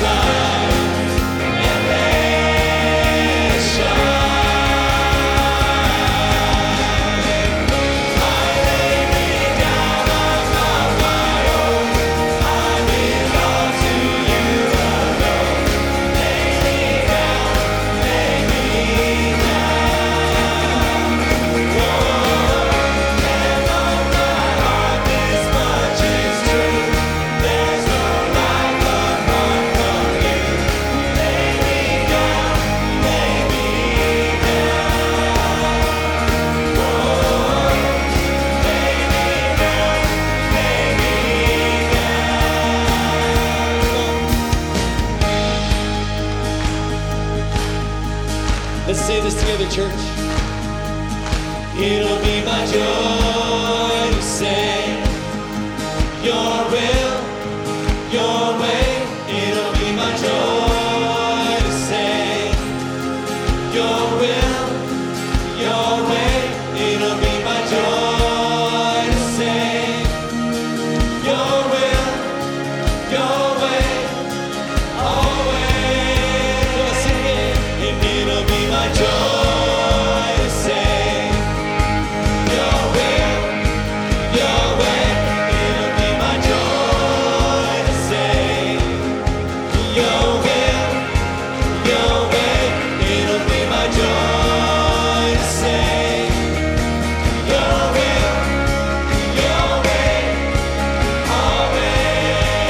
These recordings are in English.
Let's say this together, church. It'll be my joy to say your will, your way. It'll be my joy to say your will, your way. It'll be my joy to say your will, your way, always. So sing it. And it'll be my joy to say your will, your way. It'll be my joy to say your will, your way. It'll be my joy to say your will, your way, always.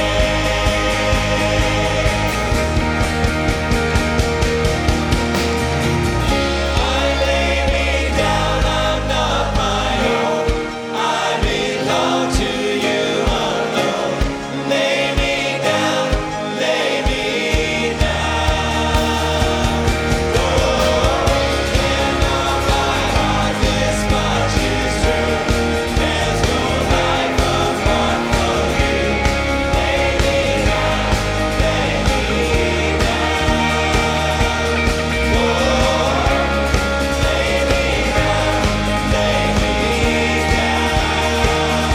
I lay me down, I'm not my own. I belong to you alone. Lay me down, lay me down. Oh, and on my heart this much is true. There's no life apart from you. Lay me down, lay me down. Lay me down, lay me down.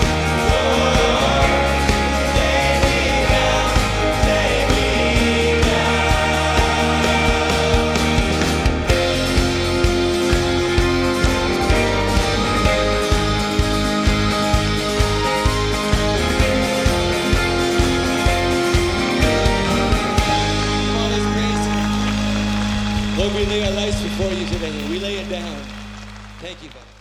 Lay me down, lay me Come on, let's praise Him. Lord, we lay our lives before you today, and we lay it down. Thank you, God.